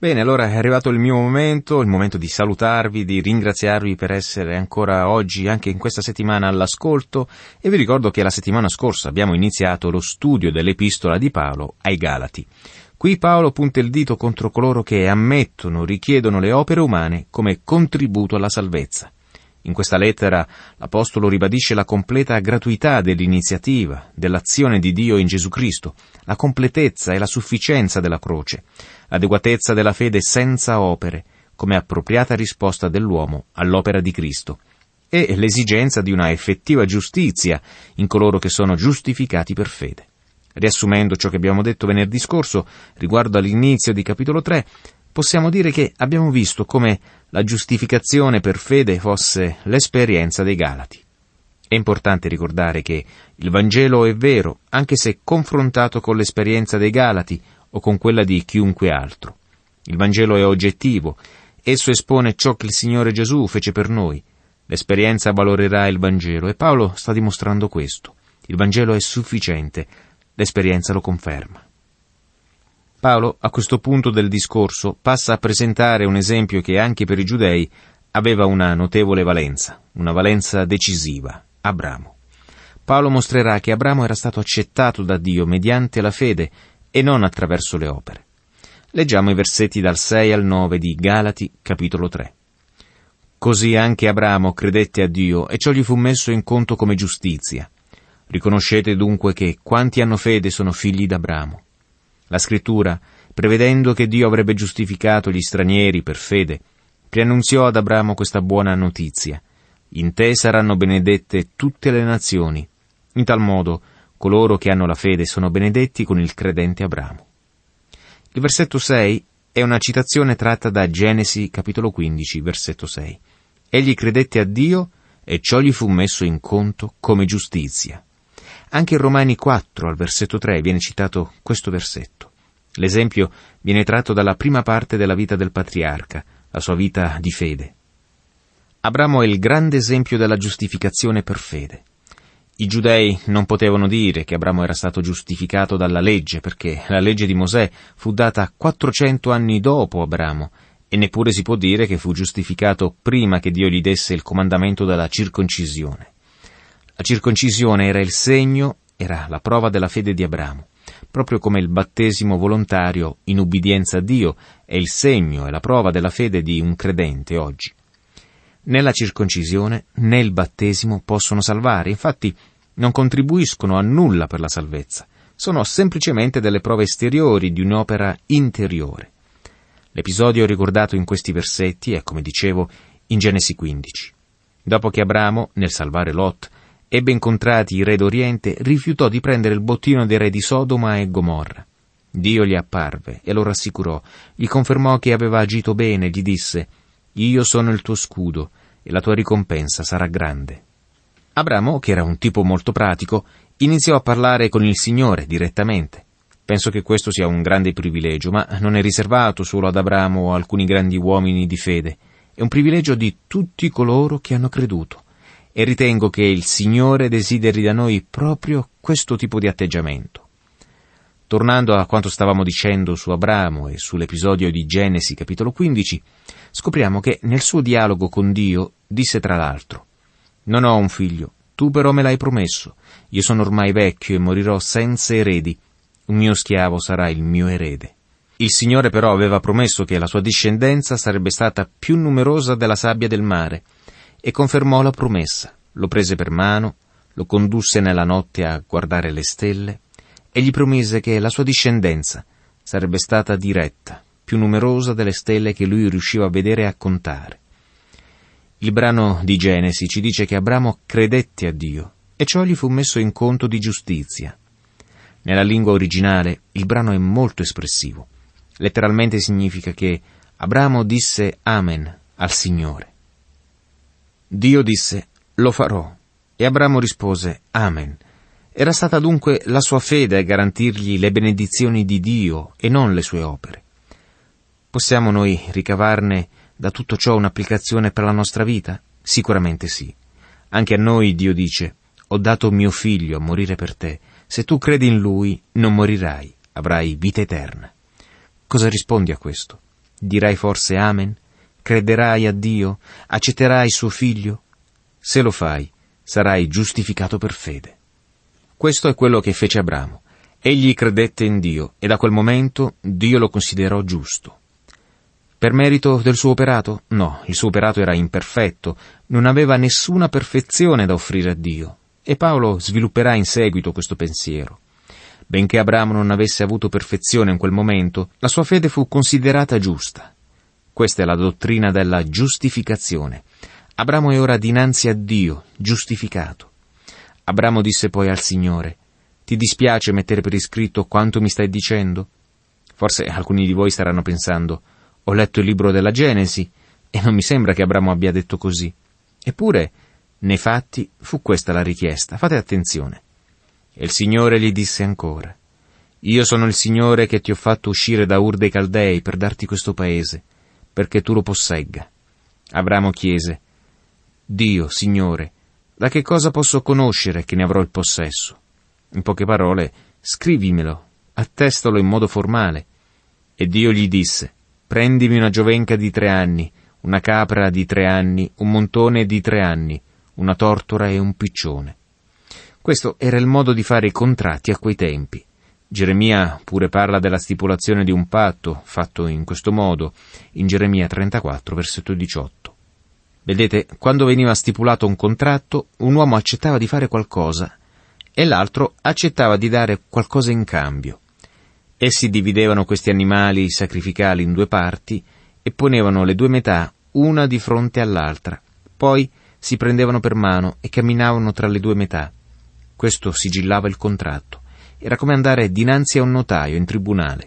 Bene, allora è arrivato il momento di salutarvi, di ringraziarvi per essere ancora oggi, anche in questa settimana, all'ascolto, e vi ricordo che la settimana scorsa abbiamo iniziato lo studio dell'epistola di Paolo ai Galati. Qui Paolo punta il dito contro coloro che richiedono le opere umane come contributo alla salvezza. In questa lettera l'Apostolo ribadisce la completa gratuità dell'iniziativa, dell'azione di Dio in Gesù Cristo, la completezza e la sufficienza della croce, l'adeguatezza della fede senza opere, come appropriata risposta dell'uomo all'opera di Cristo, e l'esigenza di una effettiva giustizia in coloro che sono giustificati per fede. Riassumendo ciò che abbiamo detto venerdì scorso riguardo all'inizio di capitolo 3, possiamo dire che abbiamo visto come la giustificazione per fede fosse l'esperienza dei Galati. È importante ricordare che il Vangelo è vero, anche se confrontato con l'esperienza dei Galati o con quella di chiunque altro. Il Vangelo è oggettivo, esso espone ciò che il Signore Gesù fece per noi. L'esperienza valorerà il Vangelo e Paolo sta dimostrando questo. Il Vangelo è sufficiente, l'esperienza lo conferma. Paolo, a questo punto del discorso, passa a presentare un esempio che anche per i giudei aveva una notevole valenza, una valenza decisiva: Abramo. Paolo mostrerà che Abramo era stato accettato da Dio mediante la fede e non attraverso le opere. Leggiamo i versetti dal 6 al 9 di Galati, capitolo 3. Così anche Abramo credette a Dio e ciò gli fu messo in conto come giustizia. Riconoscete dunque che quanti hanno fede sono figli d'Abramo. La Scrittura, prevedendo che Dio avrebbe giustificato gli stranieri per fede, preannunziò ad Abramo questa buona notizia: in te saranno benedette tutte le nazioni. In tal modo, coloro che hanno la fede sono benedetti con il credente Abramo. Il versetto 6 è una citazione tratta da Genesi, capitolo 15, versetto 6. Egli credette a Dio e ciò gli fu messo in conto come giustizia. Anche in Romani 4, al versetto 3, viene citato questo versetto. L'esempio viene tratto dalla prima parte della vita del patriarca, la sua vita di fede. Abramo è il grande esempio della giustificazione per fede. I giudei non potevano dire che Abramo era stato giustificato dalla legge, perché la legge di Mosè fu data 400 anni dopo Abramo, e neppure si può dire che fu giustificato prima che Dio gli desse il comandamento della circoncisione. La circoncisione era il segno, era la prova della fede di Abramo, proprio come il battesimo volontario in ubbidienza a Dio è il segno e la prova della fede di un credente oggi. Né la circoncisione né il battesimo possono salvare, infatti non contribuiscono a nulla per la salvezza, sono semplicemente delle prove esteriori di un'opera interiore. L'episodio ricordato in questi versetti è, come dicevo, in Genesi 15. Dopo che Abramo, nel salvare Lot, ebbe incontrati i re d'Oriente, rifiutò di prendere il bottino dei re di Sodoma e Gomorra. Dio gli apparve e lo rassicurò, gli confermò che aveva agito bene, gli disse: «Io sono il tuo scudo e la tua ricompensa sarà grande». Abramo, che era un tipo molto pratico, iniziò a parlare con il Signore direttamente. Penso che questo sia un grande privilegio, ma non è riservato solo ad Abramo o a alcuni grandi uomini di fede. È un privilegio di tutti coloro che hanno creduto. E ritengo che il Signore desideri da noi proprio questo tipo di atteggiamento. Tornando a quanto stavamo dicendo su Abramo e sull'episodio di Genesi capitolo 15, scopriamo che nel suo dialogo con Dio disse tra l'altro: «Non ho un figlio, tu però me l'hai promesso, io sono ormai vecchio e morirò senza eredi, un mio schiavo sarà il mio erede». Il Signore però aveva promesso che la sua discendenza sarebbe stata più numerosa della sabbia del mare, e confermò la promessa, lo prese per mano, lo condusse nella notte a guardare le stelle e gli promise che la sua discendenza sarebbe stata diretta, più numerosa delle stelle che lui riusciva a vedere e a contare. Il brano di Genesi ci dice che Abramo credette a Dio e ciò gli fu messo in conto di giustizia. Nella lingua originale il brano è molto espressivo. Letteralmente significa che Abramo disse Amen al Signore. Dio disse: «Lo farò», e Abramo rispose: «Amen». Era stata dunque la sua fede a garantirgli le benedizioni di Dio e non le sue opere. Possiamo noi ricavarne da tutto ciò un'applicazione per la nostra vita? Sicuramente sì. Anche a noi Dio dice: «Ho dato mio figlio a morire per te. Se tu credi in lui, non morirai, avrai vita eterna». Cosa rispondi a questo? Dirai forse Amen? Crederai a Dio? Accetterai suo figlio? Se lo fai, sarai giustificato per fede. Questo è quello che fece Abramo. Egli credette in Dio e da quel momento Dio lo considerò giusto. Per merito del suo operato? No, il suo operato era imperfetto, non aveva nessuna perfezione da offrire a Dio. E Paolo svilupperà in seguito questo pensiero. Benché Abramo non avesse avuto perfezione in quel momento, la sua fede fu considerata giusta. Questa è la dottrina della giustificazione. Abramo è ora dinanzi a Dio, giustificato. Abramo disse poi al Signore: «Ti dispiace mettere per iscritto quanto mi stai dicendo?» Forse alcuni di voi staranno pensando: «Ho letto il libro della Genesi e non mi sembra che Abramo abbia detto così». Eppure, nei fatti, fu questa la richiesta. Fate attenzione. E il Signore gli disse ancora: «Io sono il Signore che ti ho fatto uscire da Ur dei Caldei per darti questo paese, perché tu lo possegga». Abramo chiese: «Dio, Signore, da che cosa posso conoscere che ne avrò il possesso?» In poche parole, scrivimelo, attestalo in modo formale. E Dio gli disse: «Prendimi una giovenca di 3 anni, una capra di 3 anni, un montone di 3 anni, una tortora e un piccione». Questo era il modo di fare i contratti a quei tempi. Geremia pure parla della stipulazione di un patto fatto in questo modo, in Geremia 34, versetto 18. Vedete, quando veniva stipulato un contratto, un uomo accettava di fare qualcosa e l'altro accettava di dare qualcosa in cambio. Essi dividevano questi animali sacrificali in 2 parti e ponevano le 2 metà una di fronte all'altra. Poi si prendevano per mano e camminavano tra le 2 metà. Questo sigillava il contratto. Era come andare dinanzi a un notaio in tribunale.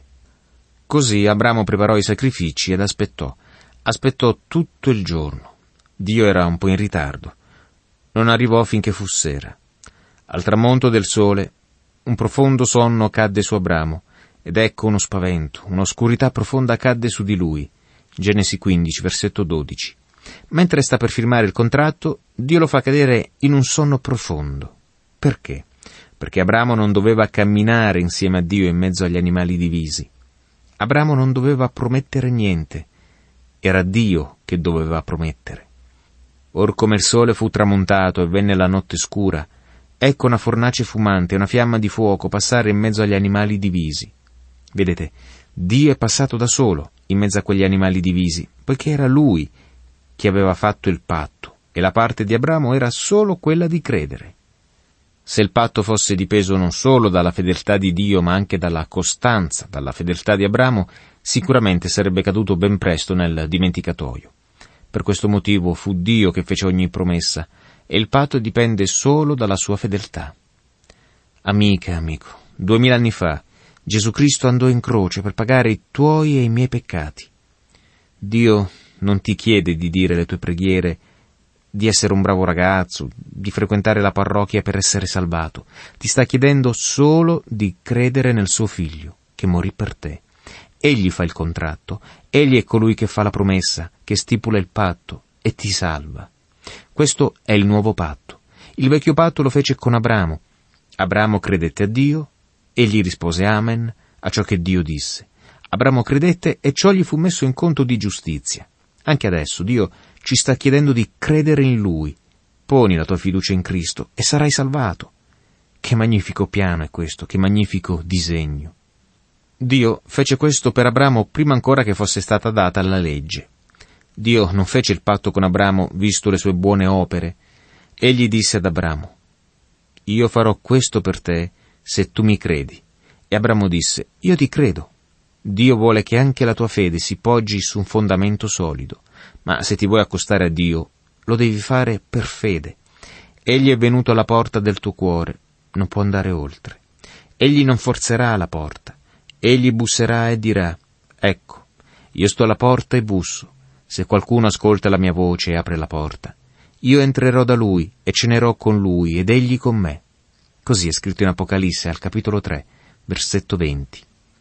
Così Abramo preparò i sacrifici ed aspettò. Aspettò tutto il giorno. Dio era un po' in ritardo. Non arrivò finché fu sera. Al tramonto del sole, un profondo sonno cadde su Abramo, ed ecco uno spavento, un'oscurità profonda cadde su di lui. Genesi 15, versetto 12. Mentre sta per firmare il contratto, Dio lo fa cadere in un sonno profondo. Perché? Perché Abramo non doveva camminare insieme a Dio in mezzo agli animali divisi. Abramo non doveva promettere niente. Era Dio che doveva promettere. Or come il sole fu tramontato e venne la notte scura, ecco una fornace fumante e una fiamma di fuoco passare in mezzo agli animali divisi. Vedete, Dio è passato da solo in mezzo a quegli animali divisi, poiché era Lui che aveva fatto il patto, e la parte di Abramo era solo quella di credere. Se il patto fosse dipeso non solo dalla fedeltà di Dio, ma anche dalla costanza, dalla fedeltà di Abramo, sicuramente sarebbe caduto ben presto nel dimenticatoio. Per questo motivo fu Dio che fece ogni promessa, e il patto dipende solo dalla sua fedeltà. Amica, amico, 2000 anni fa, Gesù Cristo andò in croce per pagare i tuoi e i miei peccati. Dio non ti chiede di dire le tue preghiere, di essere un bravo ragazzo, di frequentare la parrocchia per essere salvato. Ti sta chiedendo solo di credere nel suo figlio, che morì per te. Egli fa il contratto, egli è colui che fa la promessa, che stipula il patto e ti salva. Questo è il nuovo patto. Il vecchio patto lo fece con Abramo. Abramo credette a Dio, egli rispose Amen a ciò che Dio disse. Abramo credette e ciò gli fu messo in conto di giustizia. Anche adesso Dio ci sta chiedendo di credere in Lui. Poni la tua fiducia in Cristo e sarai salvato. Che magnifico piano è questo, che magnifico disegno. Dio fece questo per Abramo prima ancora che fosse stata data la legge. Dio non fece il patto con Abramo visto le sue buone opere. Egli disse ad Abramo: «Io farò questo per te se tu mi credi». E Abramo disse: «Io ti credo». Dio vuole che anche la tua fede si poggi su un fondamento solido, ma se ti vuoi accostare a Dio, lo devi fare per fede. Egli è venuto alla porta del tuo cuore, non può andare oltre. Egli non forzerà la porta. Egli busserà e dirà: «Ecco, io sto alla porta e busso. Se qualcuno ascolta la mia voce e apre la porta, io entrerò da lui e cenerò con lui ed egli con me». Così è scritto in Apocalisse al capitolo 3, versetto 20.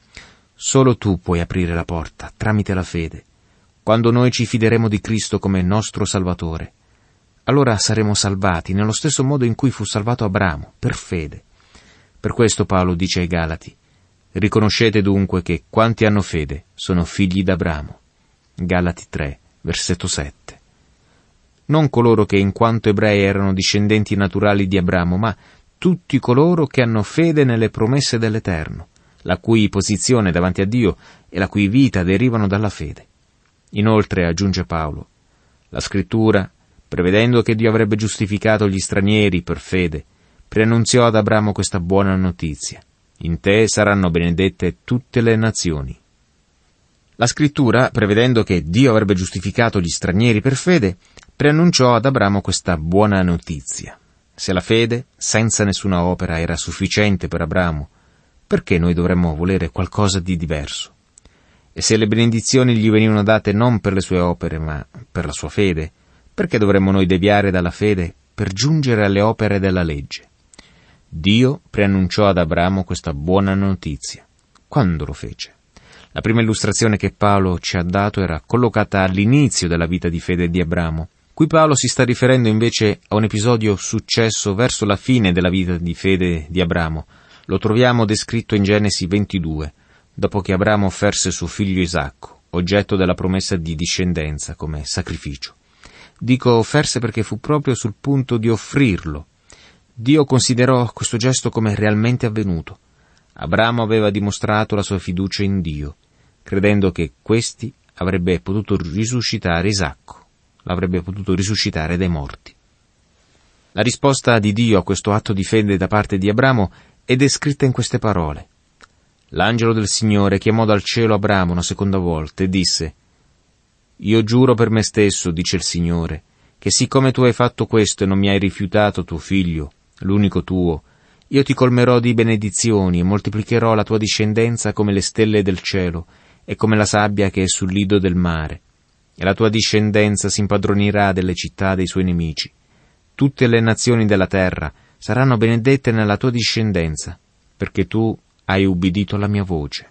Solo tu puoi aprire la porta tramite la fede. Quando noi ci fideremo di Cristo come nostro Salvatore, allora saremo salvati nello stesso modo in cui fu salvato Abramo, per fede. Per questo Paolo dice ai Galati: «Riconoscete dunque che quanti hanno fede sono figli d'Abramo». Galati 3, versetto 7. Non coloro che in quanto ebrei erano discendenti naturali di Abramo, ma tutti coloro che hanno fede nelle promesse dell'Eterno, la cui posizione davanti a Dio e la cui vita derivano dalla fede. Inoltre, aggiunge Paolo, la Scrittura, prevedendo che Dio avrebbe giustificato gli stranieri per fede, preannunziò ad Abramo questa buona notizia. In te saranno benedette tutte le nazioni. La Scrittura, prevedendo che Dio avrebbe giustificato gli stranieri per fede, preannunciò ad Abramo questa buona notizia. Se la fede, senza nessuna opera, era sufficiente per Abramo, perché noi dovremmo volere qualcosa di diverso? E se le benedizioni gli venivano date non per le sue opere, ma per la sua fede, perché dovremmo noi deviare dalla fede per giungere alle opere della legge? Dio preannunciò ad Abramo questa buona notizia. Quando lo fece? La prima illustrazione che Paolo ci ha dato era collocata all'inizio della vita di fede di Abramo. Qui Paolo si sta riferendo invece a un episodio successo verso la fine della vita di fede di Abramo. Lo troviamo descritto in Genesi 22, dopo che Abramo offerse suo figlio Isacco, oggetto della promessa di discendenza, come sacrificio. Dico offerse perché fu proprio sul punto di offrirlo. Dio considerò questo gesto come realmente avvenuto. Abramo aveva dimostrato la sua fiducia in Dio, credendo che questi avrebbe potuto risuscitare Isacco, l'avrebbe potuto risuscitare dai morti. La risposta di Dio a questo atto di fede da parte di Abramo è descritta in queste parole. L'angelo del Signore chiamò dal cielo Abramo una seconda volta e disse: «Io giuro per me stesso, dice il Signore, che siccome tu hai fatto questo e non mi hai rifiutato tuo figlio, l'unico tuo, io ti colmerò di benedizioni e moltiplicherò la tua discendenza come le stelle del cielo e come la sabbia che è sul lido del mare. E la tua discendenza si impadronirà delle città dei suoi nemici. Tutte le nazioni della terra saranno benedette nella tua discendenza, perché tu hai ubbidito alla mia voce».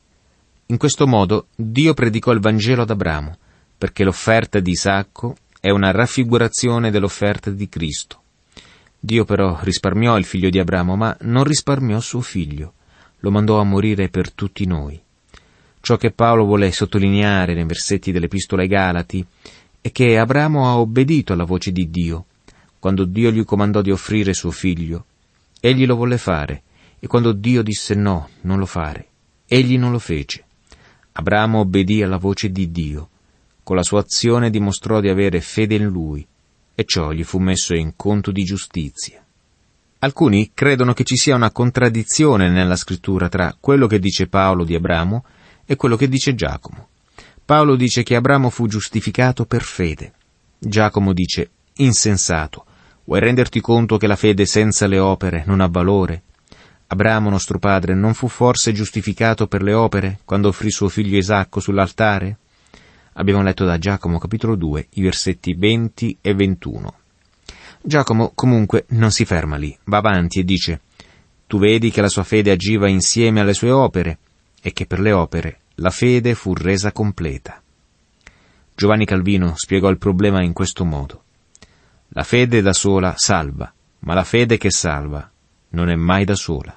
In questo modo Dio predicò il Vangelo ad Abramo, perché l'offerta di Isacco è una raffigurazione dell'offerta di Cristo. Dio però risparmiò il figlio di Abramo, ma non risparmiò suo figlio, lo mandò a morire per tutti noi. Ciò che Paolo vuole sottolineare nei versetti dell'Epistola ai Galati è che Abramo ha obbedito alla voce di Dio. Quando Dio gli comandò di offrire suo figlio, egli lo volle fare, e quando Dio disse no, non lo fare, egli non lo fece. Abramo obbedì alla voce di Dio. Con la sua azione dimostrò di avere fede in Lui, e ciò gli fu messo in conto di giustizia. Alcuni credono che ci sia una contraddizione nella Scrittura tra quello che dice Paolo di Abramo e quello che dice Giacomo. Paolo dice che Abramo fu giustificato per fede. Giacomo dice: insensato, vuoi renderti conto che la fede senza le opere non ha valore? Abramo, nostro padre, non fu forse giustificato per le opere quando offrì suo figlio Isacco sull'altare? Abbiamo letto da Giacomo capitolo 2, i versetti 20 e 21. Giacomo comunque non si ferma lì, va avanti e dice: tu vedi che la sua fede agiva insieme alle sue opere e che per le opere la fede fu resa completa. Giovanni Calvino spiegò il problema in questo modo: la fede da sola salva, ma la fede che salva non è mai da sola.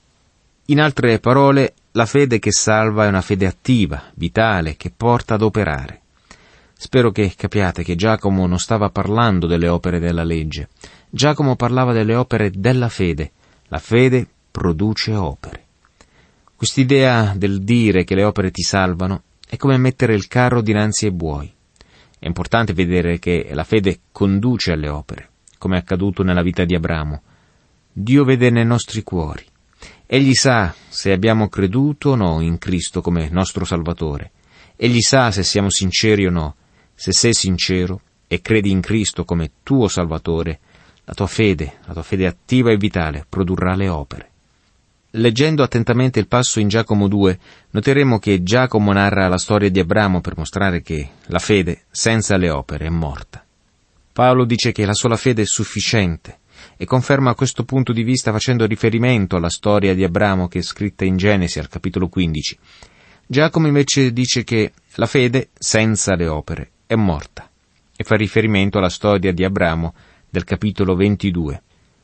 In altre parole, la fede che salva è una fede attiva, vitale, che porta ad operare. Spero che capiate che Giacomo non stava parlando delle opere della legge. Giacomo parlava delle opere della fede. La fede produce opere. Quest'idea del dire che le opere ti salvano è come mettere il carro dinanzi ai buoi. È importante vedere che la fede conduce alle opere, come è accaduto nella vita di Abramo. Dio vede nei nostri cuori. Egli sa se abbiamo creduto o no in Cristo come nostro Salvatore. Egli sa se siamo sinceri o no. Se sei sincero e credi in Cristo come tuo Salvatore, la tua fede attiva e vitale, produrrà le opere. Leggendo attentamente il passo in Giacomo 2, noteremo che Giacomo narra la storia di Abramo per mostrare che la fede senza le opere è morta. Paolo dice che la sola fede è sufficiente e conferma questo punto di vista facendo riferimento alla storia di Abramo che è scritta in Genesi al capitolo 15. Giacomo invece dice che la fede senza le opere è morta e fa riferimento alla storia di Abramo del capitolo 22.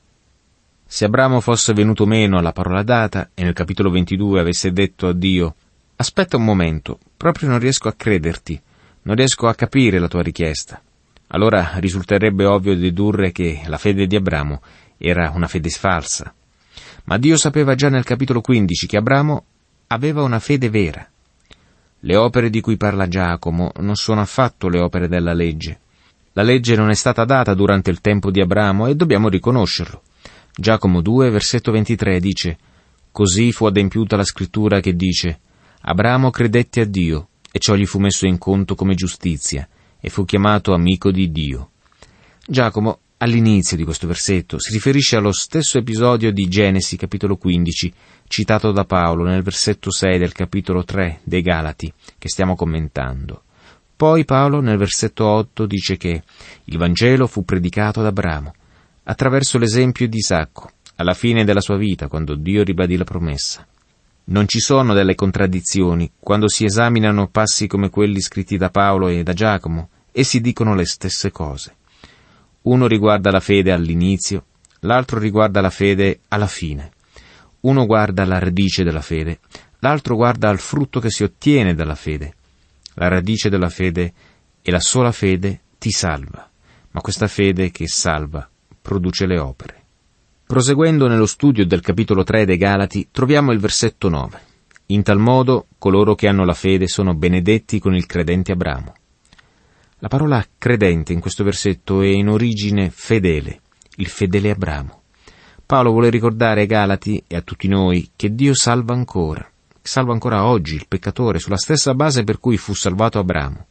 Se Abramo fosse venuto meno alla parola data e nel capitolo 22 avesse detto a Dio: aspetta un momento, proprio non riesco a crederti, Non riesco a capire la tua richiesta. Allora risulterebbe ovvio dedurre che la fede di Abramo era una fede falsa. Ma Dio sapeva già nel capitolo 15 che Abramo aveva una fede vera. Le opere di cui parla Giacomo non sono affatto le opere della legge. La legge non è stata data durante il tempo di Abramo e dobbiamo riconoscerlo. Giacomo 2, versetto 23 dice: «Così fu adempiuta la scrittura che dice: Abramo credette a Dio, e ciò gli fu messo in conto come giustizia, e fu chiamato amico di Dio». Giacomo, all'inizio di questo versetto, si riferisce allo stesso episodio di Genesi, capitolo 15, citato da Paolo nel versetto 6 del capitolo 3 dei Galati, che stiamo commentando. Poi Paolo, nel versetto 8, dice che il Vangelo fu predicato ad Abramo, attraverso l'esempio di Isacco, alla fine della sua vita, quando Dio ribadì la promessa. Non ci sono delle contraddizioni quando si esaminano passi come quelli scritti da Paolo e da Giacomo, e si dicono le stesse cose. Uno riguarda la fede all'inizio, l'altro riguarda la fede alla fine. Uno guarda la radice della fede, l'altro guarda al frutto che si ottiene dalla fede. La radice della fede e la sola fede ti salva, ma questa fede che salva produce le opere. Proseguendo nello studio del capitolo 3 dei Galati, troviamo il versetto 9. In tal modo coloro che hanno la fede sono benedetti con il credente Abramo. La parola credente in questo versetto è in origine fedele, il fedele Abramo. Paolo vuole ricordare ai Galati e a tutti noi che Dio salva ancora oggi il peccatore sulla stessa base per cui fu salvato Abramo.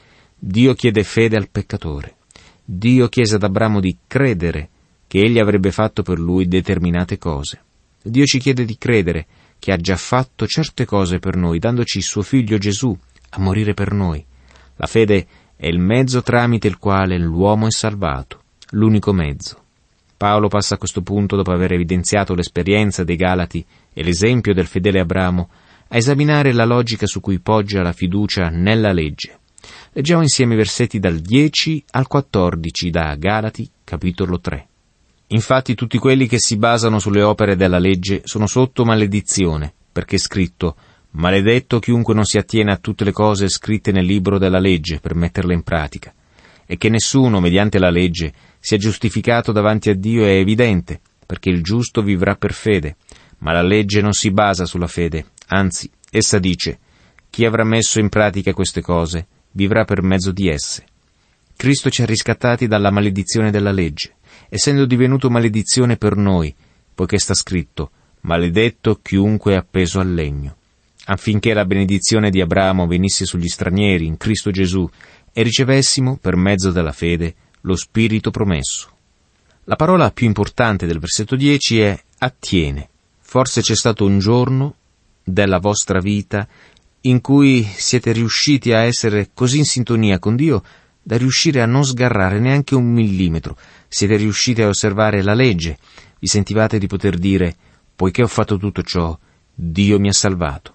Dio chiede fede al peccatore. Dio chiese ad Abramo di credere che egli avrebbe fatto per lui determinate cose. Dio ci chiede di credere che ha già fatto certe cose per noi, dandoci il suo figlio Gesù a morire per noi. La fede è il mezzo tramite il quale l'uomo è salvato, l'unico mezzo. Paolo passa a questo punto, dopo aver evidenziato l'esperienza dei Galati e l'esempio del fedele Abramo, a esaminare la logica su cui poggia la fiducia nella legge. Leggiamo insieme i versetti dal 10 al 14 da Galati, capitolo 3. Infatti tutti quelli che si basano sulle opere della legge sono sotto maledizione, perché è scritto: «Maledetto chiunque non si attiene a tutte le cose scritte nel libro della legge per metterle in pratica». E che nessuno, mediante la legge, sia giustificato davanti a Dio è evidente, perché il giusto vivrà per fede. Ma la legge non si basa sulla fede, anzi, essa dice: «Chi avrà messo in pratica queste cose vivrà per mezzo di esse». Cristo ci ha riscattati dalla maledizione della legge, essendo divenuto maledizione per noi, poiché sta scritto: «Maledetto chiunque è appeso al legno», affinché la benedizione di Abramo venisse sugli stranieri in Cristo Gesù e ricevessimo, per mezzo della fede, lo Spirito promesso. La parola più importante del versetto 10 è attiene. Forse c'è stato un giorno della vostra vita in cui siete riusciti a essere così in sintonia con Dio da riuscire a non sgarrare neanche un millimetro. Siete riusciti a osservare la legge. Vi sentivate di poter dire: «Poiché ho fatto tutto ciò, Dio mi ha salvato».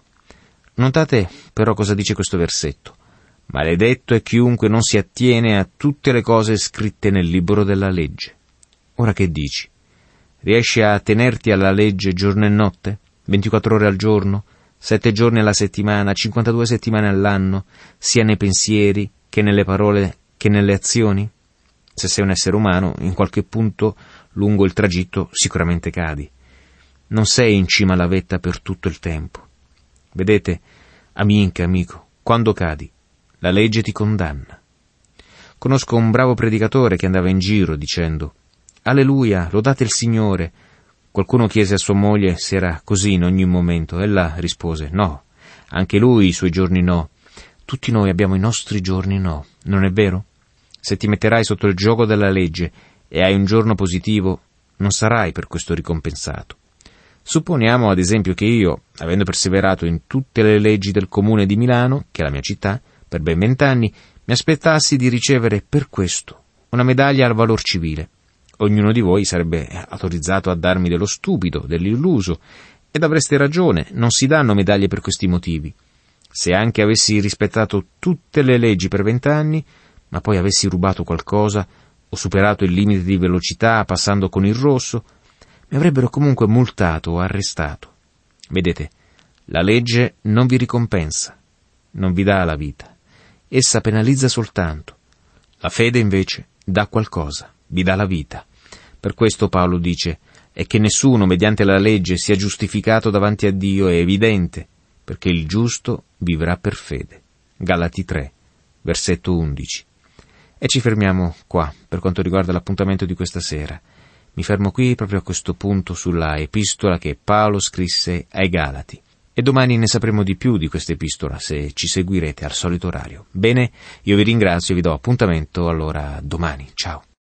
Notate però cosa dice questo versetto: «Maledetto è chiunque non si attiene a tutte le cose scritte nel libro della legge». Ora che dici? Riesci a tenerti alla legge giorno e notte? 24 ore al giorno? 7 giorni alla settimana? 52 settimane all'anno? Sia nei pensieri, che nelle parole, che nelle azioni? Se sei un essere umano, in qualche punto lungo il tragitto sicuramente cadi. Non sei in cima alla vetta per tutto il tempo. Vedete, amica, amico, quando cadi, la legge ti condanna. Conosco un bravo predicatore che andava in giro dicendo: «Alleluia, lodate il Signore». Qualcuno chiese a sua moglie se era così in ogni momento. Ella rispose: «No, anche lui i suoi giorni no. Tutti noi abbiamo i nostri giorni no, non è vero? Se ti metterai sotto il gioco della legge e hai un giorno positivo, non sarai per questo ricompensato». Supponiamo ad esempio che io, avendo perseverato in tutte le leggi del comune di Milano, che è la mia città, per ben 20 anni, mi aspettassi di ricevere per questo una medaglia al valor civile. Ognuno di voi sarebbe autorizzato a darmi dello stupido, dell'illuso, ed avreste ragione, non si danno medaglie per questi motivi. Se anche avessi rispettato tutte le leggi per 20 anni, ma poi avessi rubato qualcosa, o superato il limite di velocità passando con il rosso, mi avrebbero comunque multato o arrestato. Vedete, la legge non vi ricompensa, non vi dà la vita. essa penalizza soltanto. La fede invece dà qualcosa, vi dà la vita. Per questo Paolo dice: «E che nessuno mediante la legge sia giustificato davanti a Dio è evidente, perché il giusto vivrà per fede». Galati 3, versetto 11. E ci fermiamo qua per quanto riguarda l'appuntamento di questa sera. Mi fermo qui proprio a questo punto sulla epistola che Paolo scrisse ai Galati. E domani ne sapremo di più di questa epistola, se ci seguirete al solito orario. Bene, io vi ringrazio e vi do appuntamento allora domani. Ciao.